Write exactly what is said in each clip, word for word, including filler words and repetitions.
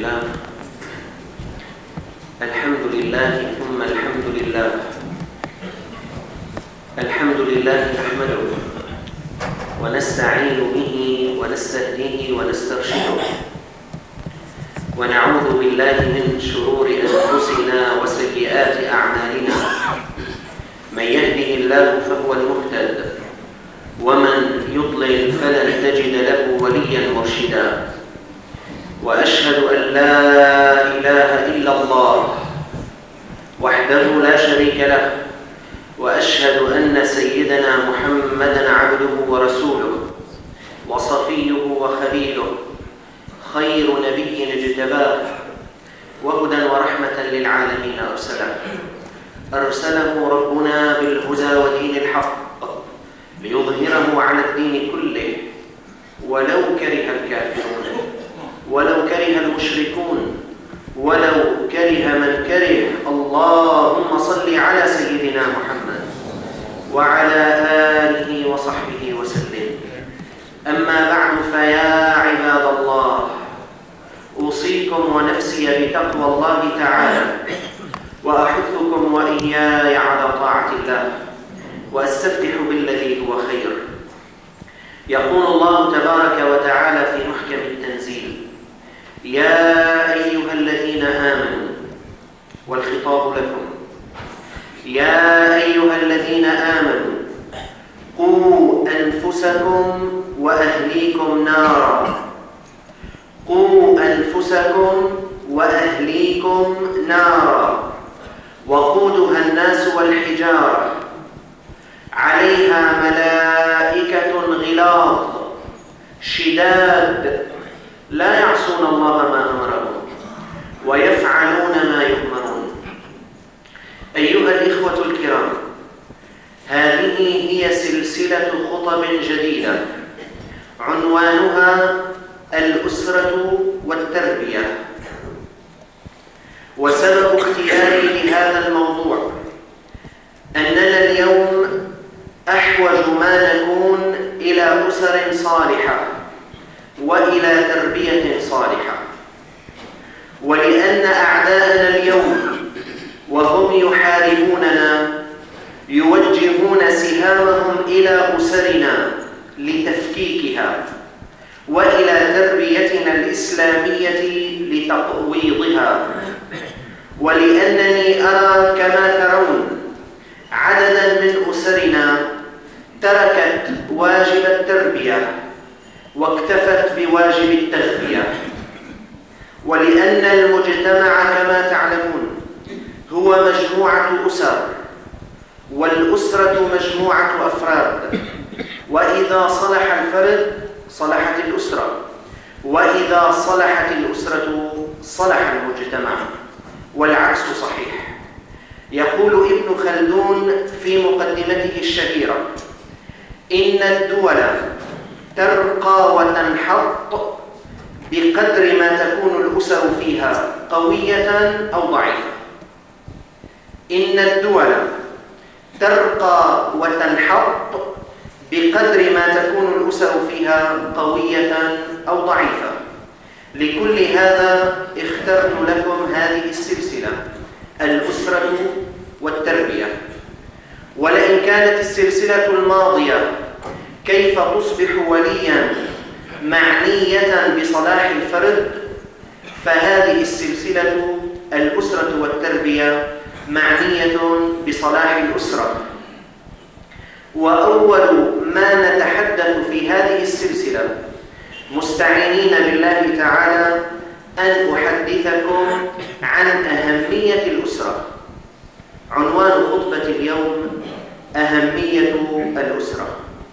لله الحمد لله ثم الحمد لله الحمد لله نحمده ونستعين به ونستهديه ونسترشده ونعوذ بالله من شرور أنفسنا وسيئات أعمالنا. من يهده الله فهو المهتد ومن يضلل فلن تجد له وليا مرشدا. وأشهد أن لا إله إلا الله وحده لا شريك له، وأشهد أن سيدنا محمدًا عبده ورسوله وصفيه وخليله، خير نبي اجتباه وهدى ورحمة للعالمين أرسله أرسله ربنا بالهدى ودين الحق ليظهره على الدين كله ولو كره الكافرون ولو كره المشركون ولو كره من كره. اللهم صل على سيدنا محمد وعلى آله وصحبه وسلم. أما بعد، فيا عباد الله، أوصيكم ونفسي بتقوى الله تعالى، وأحثكم وإياي على طاعة الله، وأستفتح بالذي هو خير. يقول الله تبارك وتعالى في محكم التنزيل: يا أيها الذين آمنوا، والخطاب لكم، يا أيها الذين آمنوا قوا أنفسكم وأهليكم نارا قوا أنفسكم وأهليكم نارا وقودها الناس والحجارة عليها ملائكة غلاظ شداد لا يعصون الله ما أمرهم ويفعلون ما يؤمرون. أيها الإخوة الكرام، هذه هي سلسلة خطب جديدة عنوانها الأسرة والتربية. وسبب اختياري لهذا الموضوع أننا اليوم أحوج ما نكون إلى أسر صالحة وإلى تربية صالحة، ولأن أعداءنا اليوم وهم يحاربوننا يوجهون سهامهم إلى أسرنا لتفكيكها، وإلى تربيتنا الإسلامية لتقويضها. ولأنني أرى كما ترون عدداً من أسرنا تركت واجب التربية واكتفت بواجب التغذية. ولأن المجتمع كما تعلمون هو مجموعة أسر، والأسرة مجموعة أفراد، وإذا صلح الفرد صلحت الأسرة، وإذا صلحت الأسرة صلح المجتمع، والعكس صحيح. يقول ابن خلدون في مقدمته الشهيرة: إن الدول ترقى وتنحط بقدر ما تكون الأسر فيها قوية أو ضعيفة. إن الدول ترقى وتنحط بقدر ما تكون الأسر فيها قوية أو ضعيفة. لكل هذا اخترت لكم هذه السلسلة، الأسرة والتربية. ولئن كانت السلسلة الماضية كيف تصبح ولياً معنية بصلاح الفرد، فهذه السلسلة الأسرة والتربية معنية بصلاح الأسرة. وأول ما نتحدث في هذه السلسلة مستعينين بالله تعالى أن أحدثكم عن أهمية الأسرة. عنوان خطبة اليوم: أهمية الأسرة.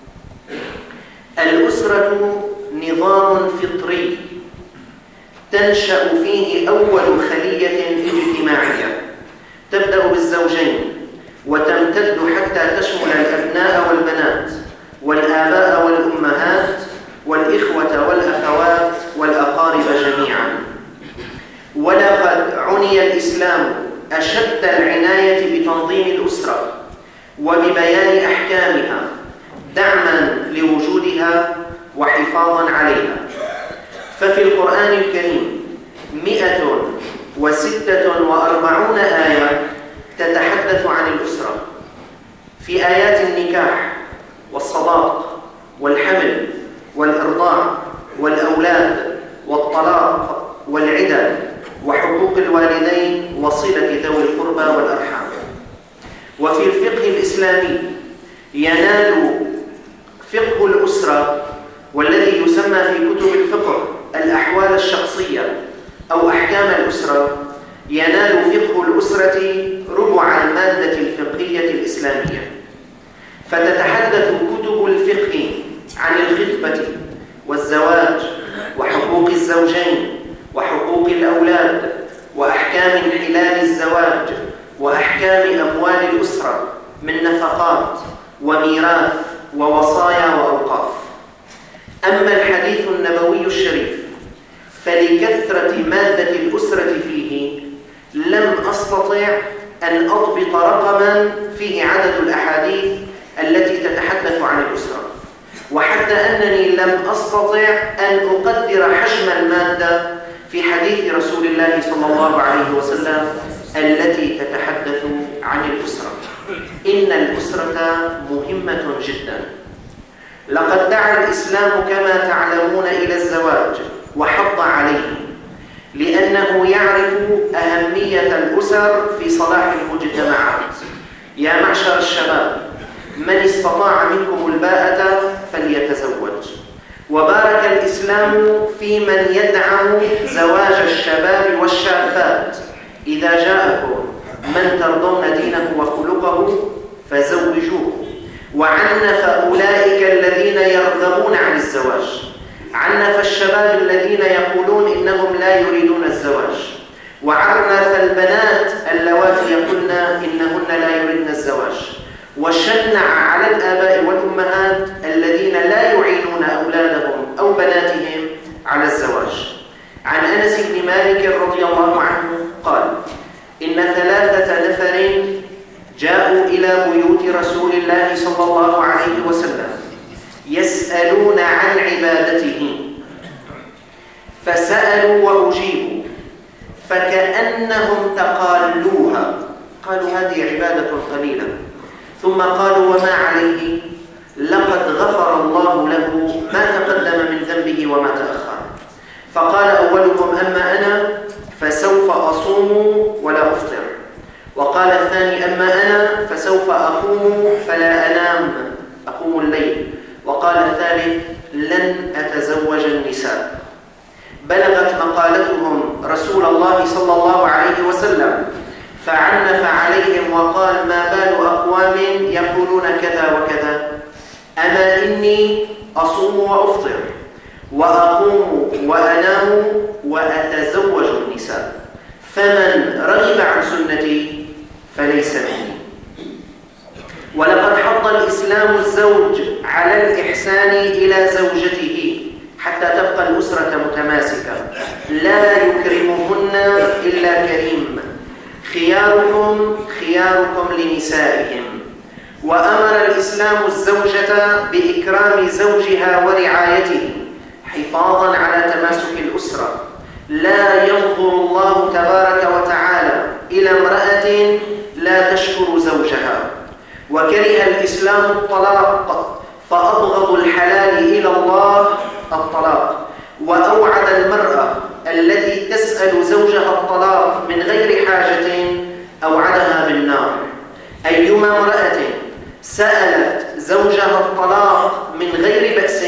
الأسرة نظام فطري تنشأ فيه أول خلية اجتماعية، تبدأ بالزوجين وتمتد حتى تشمل الأبناء والبنات والآباء والأمهات والإخوة والأخوات والأقارب جميعا. ولقد عني الإسلام أشد العناية بتنظيم الأسرة وببيان أحكامها دعما لوجودها وحفاظا عليها. ففي القرآن الكريم مئة وستة وأربعون آية تتحدث عن الأسرة، في آيات النكاح والصداق والحمل والإرضاع والأولاد والطلاق والعدة وحقوق الوالدين وصلة ذوي القربى والأرحام. وفي الفقه الإسلامي ينال فقه الأسرة، والذي يسمى في كتب الفقه الأحوال الشخصية أو أحكام الأسرة، ينال فقه الأسرة ربع المادة الفقهية الإسلامية. فتتحدث كتب الفقه عن الخطبة والزواج وحقوق الزوجين وحقوق الأولاد وأحكام انحلال الزواج وأحكام أموال الأسرة من نفقات وميراث ووصايا وأوقاف. أما الحديث النبوي الشريف فلكثرة مادة الأسرة فيه لم أستطع أن أضبط رقما فيه عدد الأحاديث التي تتحدث عن الأسرة، وحتى أنني لم أستطع أن أقدر حجم المادة في حديث رسول الله صلى الله عليه وسلم التي تتحدث عن الأسرة. إن الأسرة مهمة جدا. لقد دعا الإسلام كما تعلمون إلى الزواج وحض عليه، لأنه يعرف أهمية الأسر في صلاح المجتمعات. يا معشر الشباب، من استطاع منكم الباءة فليتزوج. وبارك الإسلام في من يدعم زواج الشباب والشابات. إذا جاءكم من ترضون دينه وخلقه فزوجوه. وعنف أولئك الذين يرغبون عن الزواج، عنف الشباب الذين يقولون إنهم لا يريدون الزواج، وعنف البنات اللواتي يقولن إنهن لا يريدن الزواج، وشنع على الآباء والأمهات الذين لا يعينون أولادهم أو بناتهم على الزواج. عن أنس بن مالك رضي الله عنه قال: إن ثلاثة نفر جاءوا إلى بيوت رسول الله صلى الله عليه وسلم يسألون عن عبادته، فسألوا وأجيبوا، فكأنهم تقالوها، قالوا هذه عبادة قليلة، ثم قالوا وما عليه؟ لقد غفر الله له ما تقدم من ذنبه وما تأخر. فقال أولهم: أما أنا فسوف أصوم ولا أفطر. وقال الثاني: أما أنا فسوف أقوم فلا أنام، أقوم الليل. وقال الثالث: لن أتزوج النساء. بلغت مقالتهم رسول الله صلى الله عليه وسلم، فعنف عليهم وقال: ما بال أقوام يقولون كذا وكذا؟ أما إني أصوم وأفطر وأقوم وأنام وأتزوج النساء، فمن رغب عن سنتي فليس مني. ولقد حض الإسلام الزوج على الإحسان إلى زوجته حتى تبقى الأسرة متماسكة، لا يكرمهن إلا كريم، خياركم خياركم لنسائهم. وأمر الإسلام الزوجة بإكرام زوجها ورعايته حفاظا على تماسك الأسرة. لا ينظر الله تبارك وتعالى إلى امرأة لا تشكر زوجها. وكره الإسلام الطلاق، فأبغض الحلال إلى الله الطلاق، وأوعد المرأة التي تسأل زوجها الطلاق من غير حاجة أوعدها بالنار. أيما امرأة سألت زوجها الطلاق من غير بأس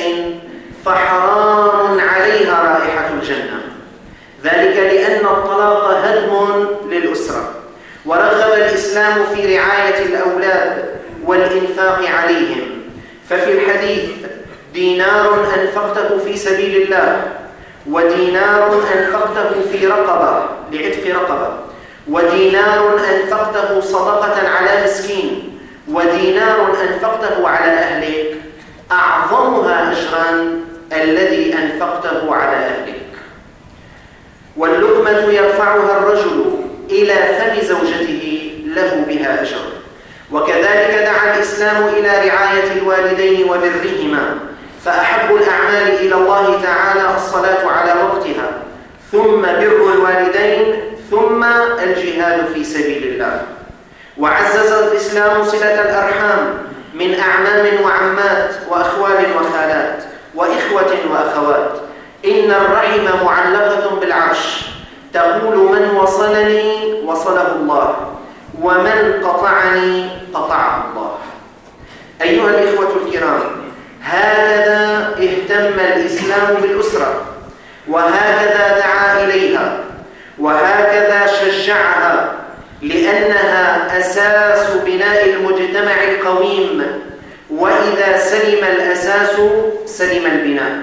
فحرام عليها رائحة الجنة، ذلك لأن الطلاق هدم للأسرة. ورغب الإسلام في رعاية الأولاد والإنفاق عليهم، ففي الحديث: دينار أنفقته في سبيل الله، ودينار أنفقته في رقبة لعتق رقبة، ودينار أنفقته صدقة على مسكين، ودينار أنفقته على أهلك، أعظمها أجرا الذي أنفقته على أهلك. واللقمة يرفعها الرجل إلى فم زوجته له بها أجر. وكذلك دعا الإسلام إلى رعاية الوالدين وبرهما، فأحب الأعمال إلى الله تعالى الصلاة على وقتها، ثم بر الوالدين، ثم الجهاد في سبيل الله. وعزز الإسلام صلة الأرحام من أعمام وعمات وأخوال وخالات وإخوة وأخوات. إن الرحم معلقة بالعرش، تقول من وصلني وصله الله، ومن قطعني قطعه الله. أيها الإخوة الكرام، هكذا اهتم الإسلام بالأسرة، وهكذا دعا إليها، وهكذا شجعها، لأنها أساس بناء المجتمع القويم، وإذا سلم الأساس سلم البناء.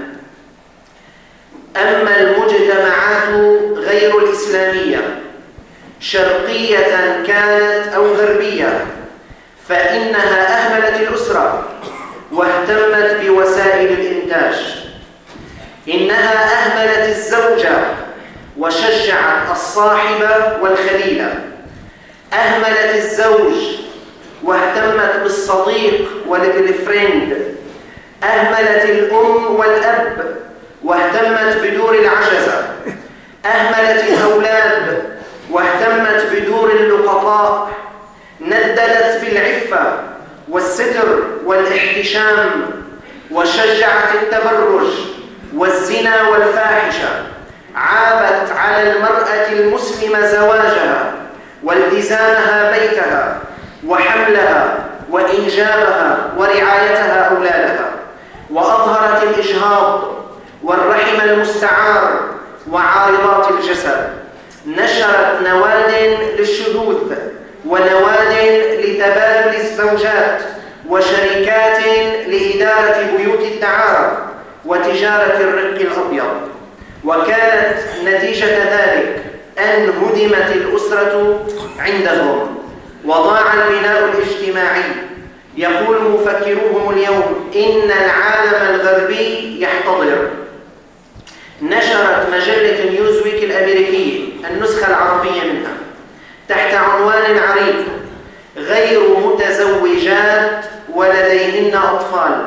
أما المجتمعات غير الإسلامية شرقية كانت أو غربية، فإنها أهملت الأسرة واهتمت بوسائل الإنتاج. إنها أهملت الزوجة وشجعت الصاحبة والخليلة. أهملت الزوج واهتمت بالصديق والبريفريند. أهملت الأم والأب واهتمت بدور العجزة. أهملت الأولاد واهتمت بدور اللقطاء. نددت بالعفة والستر والاحتشام، وشجعت التبرج والزنا والفاحشة. عابت على المرأة المسلمة زواجها والتزامها بيتها وحملها وإنجابها ورعايتها أولادها. وأظهرت الإجهاض والرحم المستعار وعارضات الجسد. نشرت نواد للشذوذ ونواد لتبادل الزوجات وشركات لإدارة بيوت الدعارة وتجارة الرق الأبيض. وكانت نتيجة ذلك أن هدمت الأسرة عندهم وضاع البناء الاجتماعي. يقول مفكروهم اليوم إن العالم الغربي يحتضر. نشرت مجلة نيوزويك الأمريكية النسخة العربية منها تحت عنوان عريض: غير متزوجات ولديهن أطفال.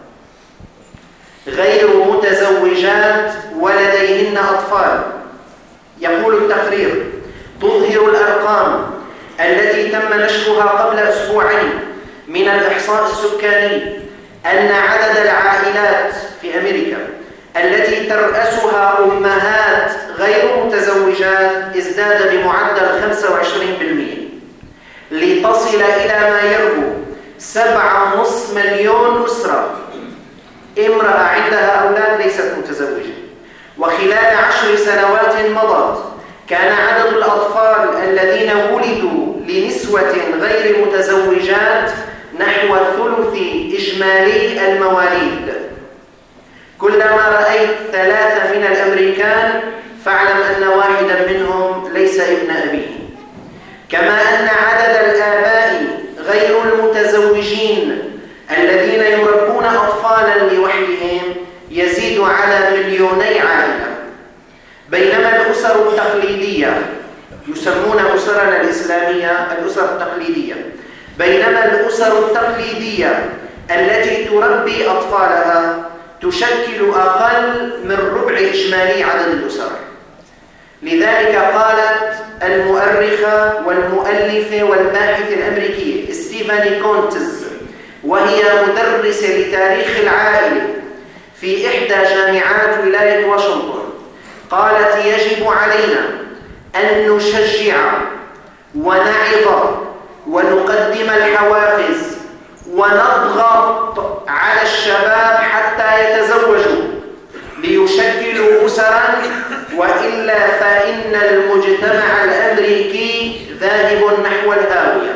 غير متزوجات ولديهن أطفال. يقول التقرير: تظهر الأرقام التي تم نشرها قبل أسبوعين من الإحصاء السكاني أن عدد العائلات في أمريكا التي ترأسها أمهات غير متزوجات ازداد بمعدل خمسة وعشرين بالمئة لتصل إلى ما يربو سبعة ونصف مليون أسرة امرأة عندها أولاد ليست متزوجة. وخلال عشر سنوات مضت كان عدد الأطفال الذين ولدوا لنسوة غير متزوجات نحو ثلث إجمالي المواليد. كلما رأيت ثلاثة من الأمريكان فاعلم أن واحدا منهم ليس ابن أبيه. كما أن عدد الآباء غير المتزوجين الذين يربون أطفالا لوحدهم يزيد على مليوني عائلة. بينما الأسر التقليدية، يسمون أسرنا الإسلامية الأسر التقليدية، بينما الأسر التقليدية التي تربي أطفالها تشكل أقل من ربع إجمالي عدد الأسر. لذلك قالت المؤرخة والمؤلفة والباحثة الأمريكية ستيفاني كونتز، وهي مدرسة لتاريخ العائلة في إحدى جامعات ولاية واشنطن، قالت: يجب علينا أن نشجع ونعظ ونقدم الحوافز ونضغط على الشباب حتى يتزوجوا ليشكلوا أسرا، وإلا فإن المجتمع الأمريكي ذاهب نحو الهاوية.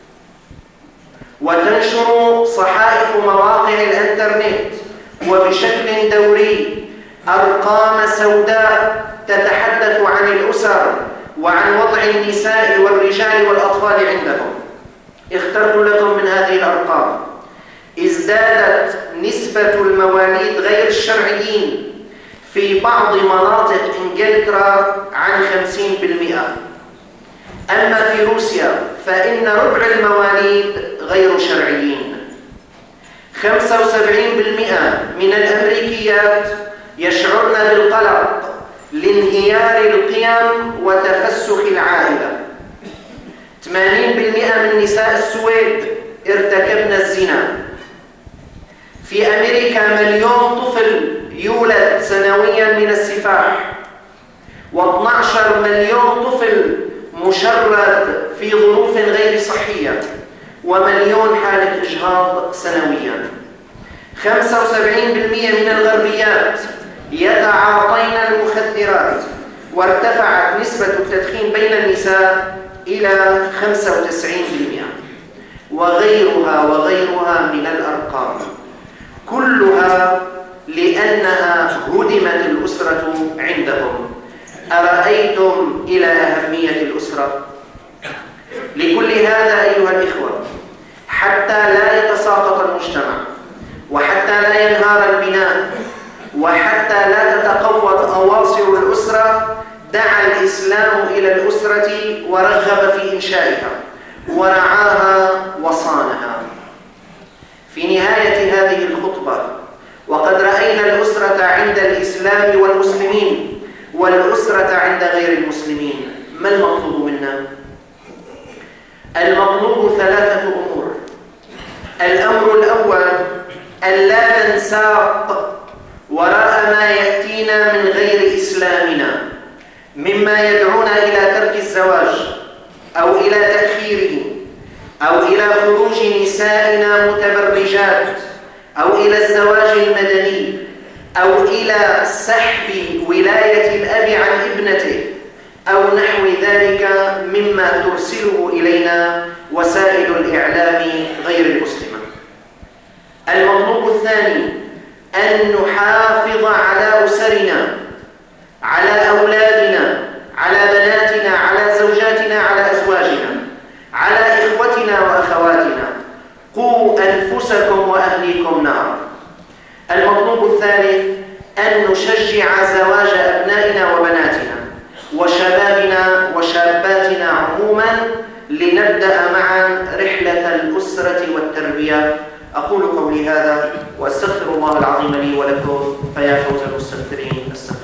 وتنشر صحائف مواقع الإنترنت وبشكل دوري أرقام سوداء تتحدث عن الأسر وعن وضع النساء والرجال والأطفال عندهم. اخترت لكم من هذه الأرقام: ازدادت نسبة المواليد غير الشرعيين في بعض مناطق إنجلترا عن خمسين بالمئة. أما في روسيا فإن ربع المواليد غير شرعيين. خمسة وسبعين بالمئة من الأمريكيات يشعرن بالقلق لانهيار القيم وتفسخ العائلة. ثمانين بالمئة من نساء السويد ارتكبن الزنا. في أمريكا مليون طفل يولد سنويا من السفاح، واثني عشر مليون طفل مشرد في ظروف غير صحية، ومليون حالة إجهاض سنويا. خمسة وسبعين بالمئة من الغربيات يتعاطين المخدرات، وارتفعت نسبة التدخين بين النساء إلى خمسة وتسعين بالمئة، وغيرها وغيرها من الأرقام، كلها لأنها هدمت الأسرة عندهم. أرأيتم إلى أهمية الأسرة؟ لكل هذا أيها الإخوة، حتى لا يتساقط المجتمع، وحتى لا ينهار البناء، وحتى لا تتقوض أواصر الأسرة، دعا الإسلام إلى الأسرة ورغب في إنشائها ورعاها وصانها. في نهاية هذه الخطبة، وقد رأينا الأسرة عند الإسلام والمسلمين والأسرة عند غير المسلمين، ما المطلوب منا؟ المطلوب ثلاثة أمور. الأمر الأول ألا ننساق وراء ما يأتينا من غير إسلامنا، مما يدعونا إلى ترك الزواج أو إلى تأخيره، أو إلى خروج نسائنا متبرجات، أو إلى الزواج المدني، أو إلى سحب ولاية الأب عن ابنته، أو نحو ذلك مما ترسله إلينا وسائل الإعلام غير المسلمة. المطلوب الثاني أن نحافظ على أسرنا، على أولادنا، على بناتنا، على زوجاتنا، على أزواجنا، على إخوتنا وأخواتنا. قوا أنفسكم وأهليكم نارا. المطلوب الثالث أن نشجع زواج أبنائنا وبناتنا وشبابنا وشاباتنا عموما، لنبدأ معا رحلة الأسرة والتربية. أقول قولي هذا وأستغفر الله العظيم لي ولكم، فيا فوز المستغفرين.